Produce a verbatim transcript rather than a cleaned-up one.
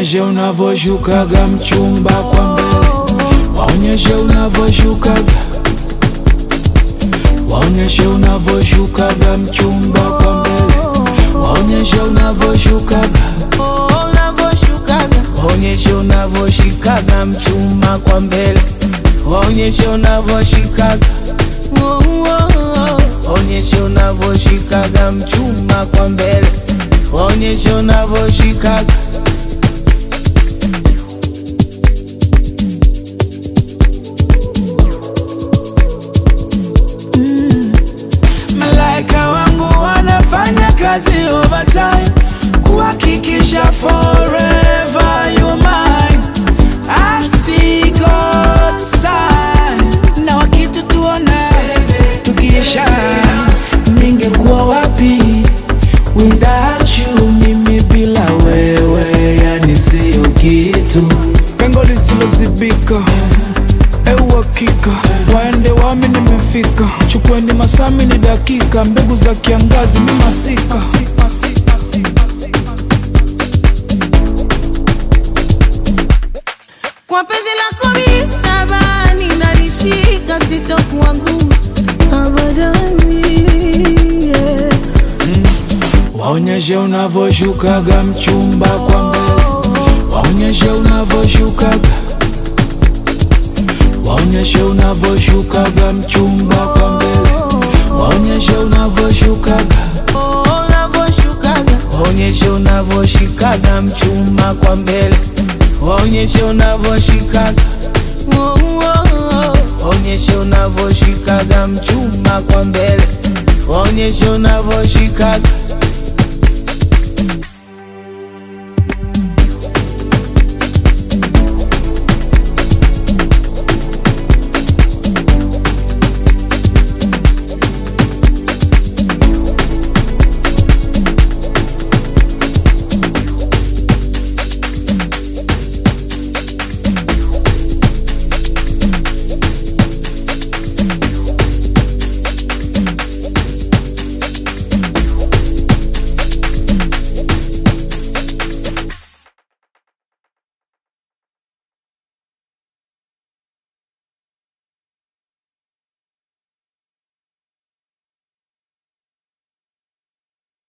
waonyeshe unavoshukaga mchumba kwa mbele, waonyeshe unavoshukaga, waonyeshe unavoshukaga mchumba kwa mbele, waonyeshe unavoshukaga, waonyeshe unavoshikaga mchumba kwa mbele, waonyeshe unavoshikaga, waonyeshe unavoshikaga mchumba kwa mbele, waonyeshe unavoshikaga. Mm. Malaika wangu wanafanya kazi overtime kuhakikisha forever you mine. I see God's sign. Na wakitu tuona tukiisha, ningekuwa wapi without you? Mimi bila wewe yani sio kitu. Pengo lisilozibika ewa kika, waende wami nimefika. Chukweni masami ni dakika, mbegu za kiangazi ni masika. Kwa penzi lako nitabani na nishika, sitokuwa ngumu abadani, yeah. Mm. Waonyeshe unavoshukaga mchumba kwa mbele, waonyeshe unavoshukaga, waonyeshe unavoshukaga mchumba kwa mbele, waonyeshe unavoshukaga, waonyeshe unavoshikaga mchumba kwa mbele, waonyeshe unavoshikaga, waonyeshe unavoshikaga mchumba kwa mbele, waonyeshe unavoshikaga.